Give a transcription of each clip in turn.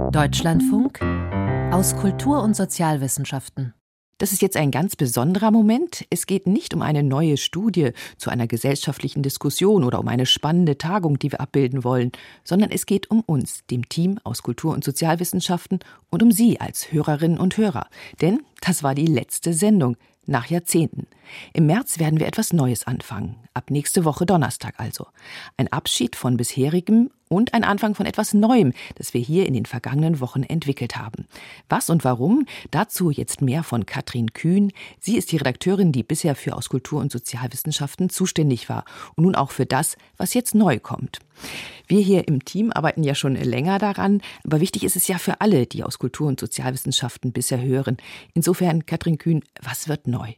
Deutschlandfunk aus Kultur- und Sozialwissenschaften. Das ist jetzt ein ganz besonderer Moment. Es geht nicht um eine neue Studie zu einer gesellschaftlichen Diskussion oder um eine spannende Tagung, die wir abbilden wollen, sondern es geht um uns, dem Team aus Kultur- und Sozialwissenschaften, und um Sie als Hörerinnen und Hörer. Denn das war die letzte Sendung. Nach Jahrzehnten. Im März werden wir etwas Neues anfangen. Ab nächste Woche Donnerstag also. Ein Abschied von bisherigem und ein Anfang von etwas Neuem, das wir hier in den vergangenen Wochen entwickelt haben. Was und warum? Dazu jetzt mehr von Katrin Kühn. Sie ist die Redakteurin, die bisher für Aus Kultur- und Sozialwissenschaften zuständig war und nun auch für das, was jetzt neu kommt. Wir hier im Team arbeiten ja schon länger daran, aber wichtig ist es ja für alle, die aus Kultur- und Sozialwissenschaften bisher hören. Insofern, Katrin Kühn, was wird neu?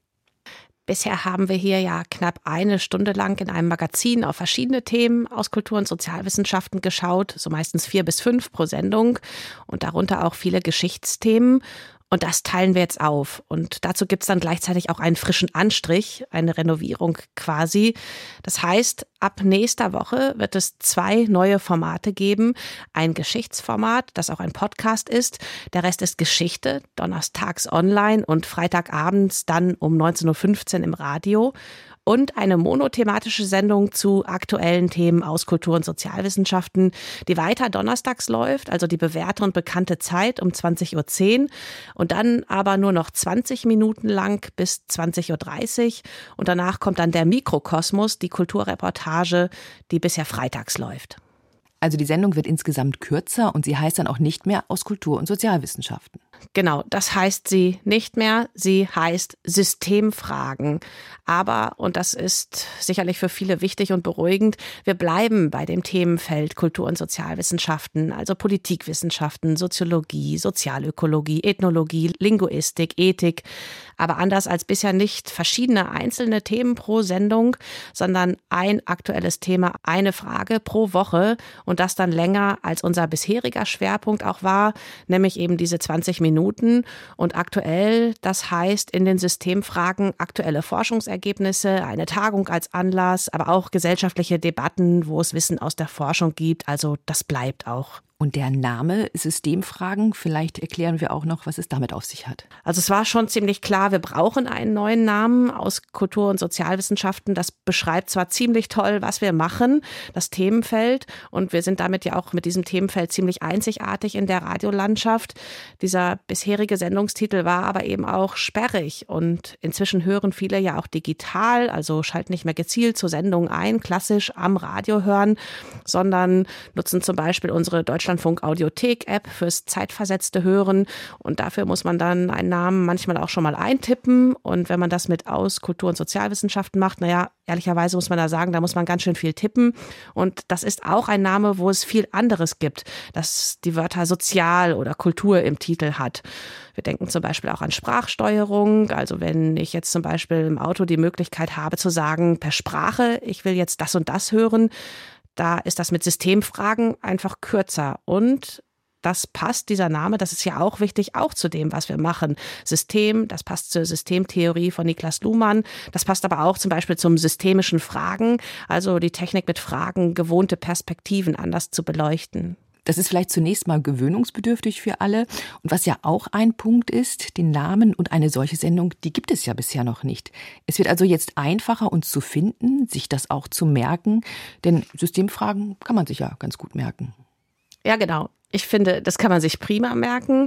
Bisher haben wir hier ja knapp eine Stunde lang in einem Magazin auf verschiedene Themen aus Kultur- und Sozialwissenschaften geschaut, so meistens 4 bis 5 pro Sendung und darunter auch viele Geschichtsthemen. Und das teilen wir jetzt auf. Und dazu gibt es dann gleichzeitig auch einen frischen Anstrich, eine Renovierung quasi. Das heißt, ab nächster Woche wird es 2 neue Formate geben. Ein Geschichtsformat, das auch ein Podcast ist. Der Rest ist Geschichte, donnerstags online und freitagabends dann um 19.15 Uhr im Radio. Und eine monothematische Sendung zu aktuellen Themen aus Kultur- und Sozialwissenschaften, die weiter donnerstags läuft, also die bewährte und bekannte Zeit um 20.10 Uhr und dann aber nur noch 20 Minuten lang bis 20.30 Uhr. Und danach kommt dann der Mikrokosmos, die Kulturreportage, die bisher freitags läuft. Also die Sendung wird insgesamt kürzer und sie heißt dann auch nicht mehr Aus Kultur- und Sozialwissenschaften. Genau, das heißt sie nicht mehr. Sie heißt Systemfragen. Aber, und das ist sicherlich für viele wichtig und beruhigend, wir bleiben bei dem Themenfeld Kultur- und Sozialwissenschaften, also Politikwissenschaften, Soziologie, Sozialökologie, Ethnologie, Linguistik, Ethik. Aber anders als bisher nicht verschiedene einzelne Themen pro Sendung, sondern ein aktuelles Thema, eine Frage pro Woche und das dann länger als unser bisheriger Schwerpunkt auch war, nämlich eben diese 20 Minuten. Und aktuell, das heißt in den Systemfragen aktuelle Forschungsergebnisse, eine Tagung als Anlass, aber auch gesellschaftliche Debatten, wo es Wissen aus der Forschung gibt. Also das bleibt auch. Und der Name Systemfragen, vielleicht erklären wir auch noch, was es damit auf sich hat. Also es war schon ziemlich klar, wir brauchen einen neuen Namen aus Kultur- und Sozialwissenschaften. Das beschreibt zwar ziemlich toll, was wir machen, das Themenfeld. Und wir sind damit ja auch mit diesem Themenfeld ziemlich einzigartig in der Radiolandschaft. Dieser bisherige Sendungstitel war aber eben auch sperrig. Und inzwischen hören viele ja auch digital, also schalten nicht mehr gezielt zur Sendung ein, klassisch am Radio hören, sondern nutzen zum Beispiel unsere Deutschlandfunk-Audiothek-App fürs zeitversetzte Hören. Und dafür muss man dann einen Namen manchmal auch schon mal eintippen. Und wenn man das mit aus Kultur- und Sozialwissenschaften macht, ehrlicherweise muss man da sagen, da muss man ganz schön viel tippen. Und das ist auch ein Name, wo es viel anderes gibt, das die Wörter Sozial oder Kultur im Titel hat. Wir denken zum Beispiel auch an Sprachsteuerung. Also wenn ich jetzt zum Beispiel im Auto die Möglichkeit habe zu sagen, per Sprache, ich will jetzt das und das hören, da ist das mit Systemfragen einfach kürzer. Und das passt, dieser Name, das ist ja auch wichtig, auch zu dem, was wir machen. System, das passt zur Systemtheorie von Niklas Luhmann. Das passt aber auch zum Beispiel zum systemischen Fragen, also die Technik mit Fragen, gewohnte Perspektiven anders zu beleuchten. Das ist vielleicht zunächst mal gewöhnungsbedürftig für alle. Und was ja auch ein Punkt ist, den Namen und eine solche Sendung, die gibt es ja bisher noch nicht. Es wird also jetzt einfacher, uns zu finden, sich das auch zu merken. Denn Systemfragen kann man sich ja ganz gut merken. Ja, genau. Ich finde, das kann man sich prima merken.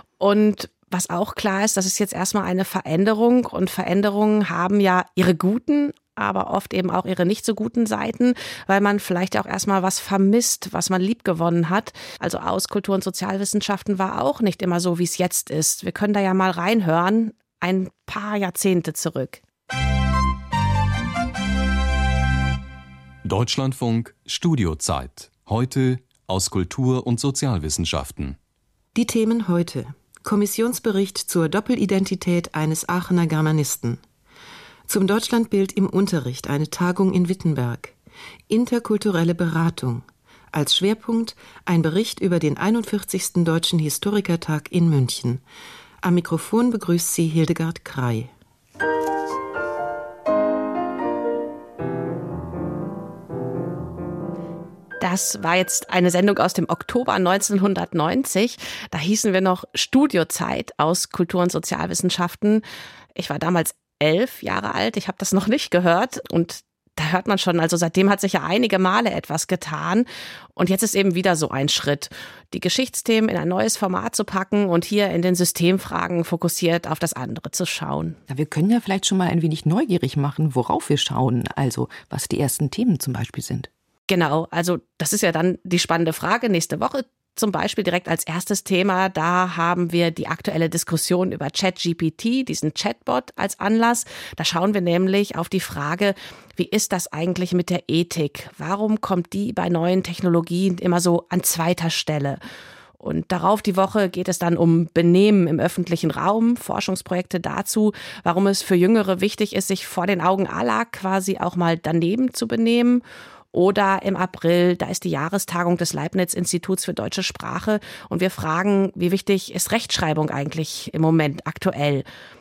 Und was auch klar ist, das ist jetzt erstmal eine Veränderung. Und Veränderungen haben ja ihre guten, aber oft eben auch ihre nicht so guten Seiten, weil man vielleicht auch erstmal was vermisst, was man liebgewonnen hat. Also aus Kultur- und Sozialwissenschaften war auch nicht immer so, wie es jetzt ist. Wir können da ja mal reinhören, ein paar Jahrzehnte zurück. Deutschlandfunk Studiozeit. Heute aus Kultur- und Sozialwissenschaften. Die Themen heute. Kommissionsbericht zur Doppelidentität eines Aachener Germanisten. Zum Deutschlandbild im Unterricht eine Tagung in Wittenberg. Interkulturelle Beratung. Als Schwerpunkt ein Bericht über den 41. Deutschen Historikertag in München. Am Mikrofon begrüßt sie Hildegard Krey. Da Das war jetzt eine Sendung aus dem Oktober 1990. Da hießen wir noch Studiozeit aus Kultur- und Sozialwissenschaften. Ich war damals 11 Jahre alt. Ich habe das noch nicht gehört. Und da hört man schon, also seitdem hat sich ja einige Male etwas getan. Und jetzt ist eben wieder so ein Schritt, die Geschichtsthemen in ein neues Format zu packen und hier in den Systemfragen fokussiert auf das andere zu schauen. Ja, wir können ja vielleicht schon mal ein wenig neugierig machen, worauf wir schauen. Also was die ersten Themen zum Beispiel sind. Genau, also das ist ja dann die spannende Frage. Nächste Woche zum Beispiel direkt als erstes Thema, da haben wir die aktuelle Diskussion über ChatGPT, diesen Chatbot als Anlass. Da schauen wir nämlich auf die Frage, wie ist das eigentlich mit der Ethik? Warum kommt die bei neuen Technologien immer so an zweiter Stelle? Und darauf die Woche geht es dann um Benehmen im öffentlichen Raum, Forschungsprojekte dazu, warum es für Jüngere wichtig ist, sich vor den Augen aller quasi auch mal daneben zu benehmen. Oder im April, da ist die Jahrestagung des Leibniz-Instituts für deutsche Sprache und wir fragen, wie wichtig ist Rechtschreibung eigentlich im Moment aktuell?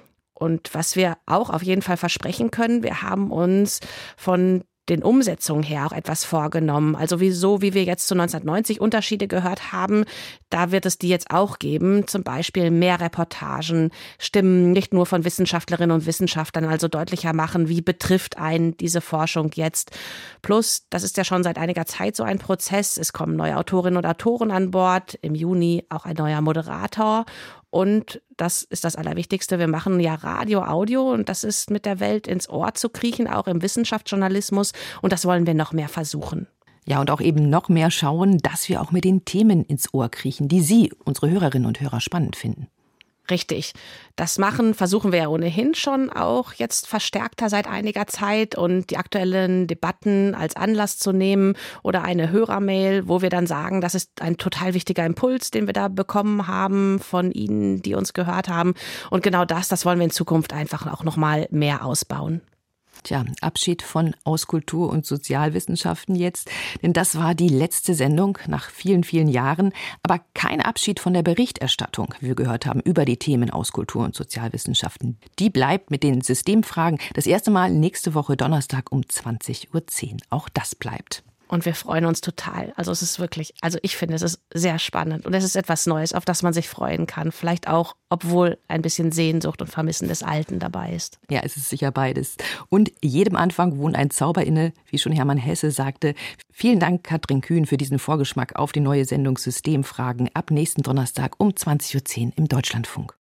Und was wir auch auf jeden Fall versprechen können, wir haben uns von den Umsetzungen her auch etwas vorgenommen. Also wie wir jetzt zu 1990 Unterschiede gehört haben, da wird es die jetzt auch geben. Zum Beispiel mehr Reportagen, Stimmen nicht nur von Wissenschaftlerinnen und Wissenschaftlern, also deutlicher machen, wie betrifft einen diese Forschung jetzt. Plus, das ist ja schon seit einiger Zeit so ein Prozess. Es kommen neue Autorinnen und Autoren an Bord. Im Juni auch ein neuer Moderator. Und das ist das Allerwichtigste, wir machen ja Radio, Audio und das ist mit der Welt ins Ohr zu kriechen, auch im Wissenschaftsjournalismus und das wollen wir noch mehr versuchen. Ja, und auch eben noch mehr schauen, dass wir auch mit den Themen ins Ohr kriechen, die Sie, unsere Hörerinnen und Hörer, spannend finden. Richtig. Das versuchen wir ja ohnehin schon auch jetzt verstärkter seit einiger Zeit und die aktuellen Debatten als Anlass zu nehmen oder eine Hörermail, wo wir dann sagen, das ist ein total wichtiger Impuls, den wir da bekommen haben von Ihnen, die uns gehört haben. Und genau das wollen wir in Zukunft einfach auch noch mal mehr ausbauen. Tja, Abschied von Aus Kultur und Sozialwissenschaften jetzt, denn das war die letzte Sendung nach vielen, vielen Jahren, aber kein Abschied von der Berichterstattung, wie wir gehört haben, über die Themen Aus Kultur und Sozialwissenschaften. Die bleibt mit den Systemfragen das erste Mal nächste Woche Donnerstag um 20:10 Uhr. Auch das bleibt. Und wir freuen uns total. Also es ist wirklich, ich finde, es ist sehr spannend und es ist etwas Neues, auf das man sich freuen kann. Vielleicht auch, obwohl ein bisschen Sehnsucht und Vermissen des Alten dabei ist. Ja, es ist sicher beides. Und jedem Anfang wohnt ein Zauber inne, wie schon Hermann Hesse sagte. Vielen Dank, Katrin Kühn, für diesen Vorgeschmack auf die neue Sendung Systemfragen ab nächsten Donnerstag um 20:10 Uhr im Deutschlandfunk.